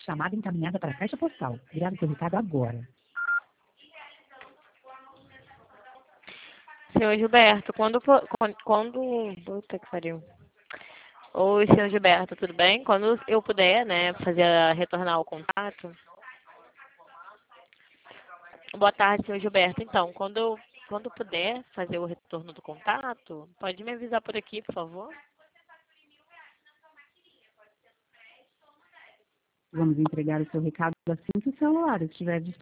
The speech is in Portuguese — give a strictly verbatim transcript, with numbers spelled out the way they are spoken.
Chamada encaminhada para a caixa postal. Grave seu recado agora. Senhor Gilberto, quando for, quando, quando... Puta que pariu. Oi, senhor Gilberto, tudo bem? Quando eu puder, né, fazer, retornar o contato. Boa tarde, senhor Gilberto. Então, quando eu, quando eu puder fazer o retorno do contato, pode me avisar por aqui, por favor? Vamos entregar o seu recado assim que o celular estiver disponível.